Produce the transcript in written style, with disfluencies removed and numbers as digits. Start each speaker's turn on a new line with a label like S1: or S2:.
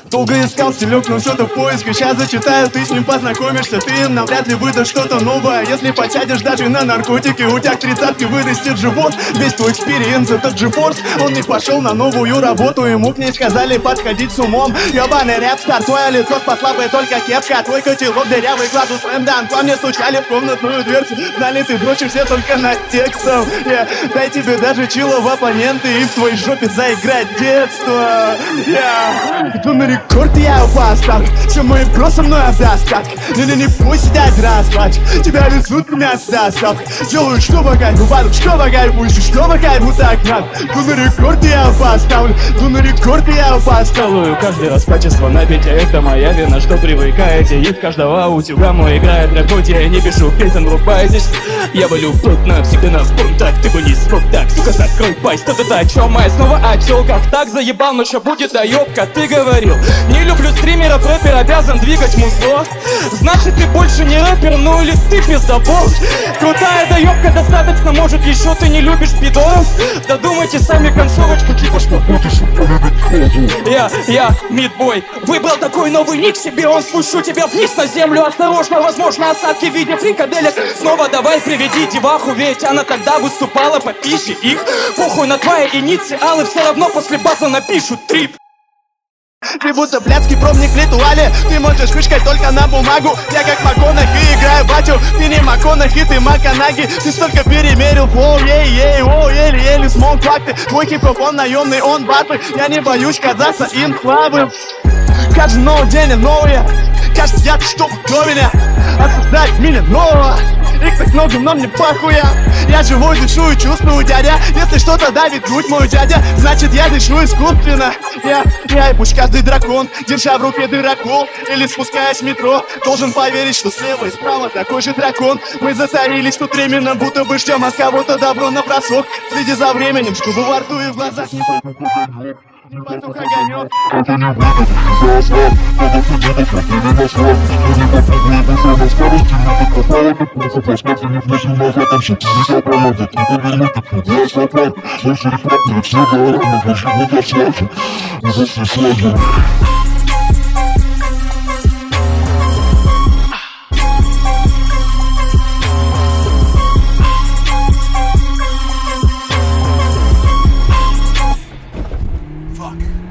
S1: Долго искал стилек, но что-то в поиске. Сейчас зачитаю, ты с ним познакомишься. Ты им навряд ли выдашь что-то новое. Если подсядешь даже на наркотики, у тебя к 30-ке вырастет живот. Весь твой экспириенс, этот GeForce. Он не пошел на новую работу, ему к ней сказали подходить с умом. Ёбаный рэп-стар, твое лицо спасла бы только кепка. Твой котелок дырявый, кладу слэм-дан. По мне стучали в комнатную дверцу. Знали, ты дрочишься только на текстов. Дай тебе даже чило в оппоненты и в твоей жопе заиграть детство. Иду на рекорд, я поставлю. Все мои бро со мной достаток. Не пусть сидят расплачь. Тебя везут меня с доставкой. Делаю что по кайфу, падаю, что по кайфу, ищу, что по кайфу, так надо. Иду на рекорд, я поставлю. Иду на рекорд, я поставлю. Каждый раз качество на бите, это моя вина, что привыкаете. И в каждого утюга мой играет рэп, хоть я не пишу песен, улыбайтесь. Я валю плотно, всегда на так, ты бы не смог так, сука, закрой пасть. Та-та-та, о чем моя снова о челках? Так заебал, но что будет, да ёбка, ты говорил. Не люблю стримеров, рэпер обязан двигать музло. Значит, ты больше не рэпер, ну или ты пиздобол. Крутая доёбка достаточно, может еще ты не любишь пидоров? Додумайте сами концовочку, типа что будешь. Я, мидбой, выбрал такой новый ник себе, он спущу тебя вниз на землю. Осторожно, возможно, осадки в виде фрикаделек. Снова давай приведи деваху, ведь она тогда выступала по пище их. Похуй на твои инициалы, все равно после база напишут трип. Ты будто блядский пробник в ритуале. Ты можешь мешкать только на бумагу. Я как МакКонахи играю батю. Ты не МакКонахи, ты Маканаги. Ты столько перемерил флоу, еле-еле смог факты. Твой хип-хоп, он наемный, он батлы. Я не боюсь казаться им слабым. Каждый новый день новые. Кажется, я что до меня осуждать меня нового. Их так много, но мне похуя. Я живу, дышу и чувствую, дядя. Если что-то давит грудь мой дядя, значит я дышу искусственно. Я и пусть каждый дракон, держа в руке дырокол или спускаясь в метро, должен поверить, что слева и справа такой же дракон. Мы затаились тут временно, будто бы ждем от кого-то добро на бросок. Следи за временем, чтобы во рту и в глазах не потух огонек.
S2: Это не выйдет, за ослаб, надо сидеть, или на слав. Я не попробую душа на скорости, но ты попала, ты плохо, плоскаться не внесу назад, там все тебя пролазит, ты повернуть, ты за ослаб. Больше рефрактор, все заораны, больше не дослажу, уже все сложно.
S1: Fuck.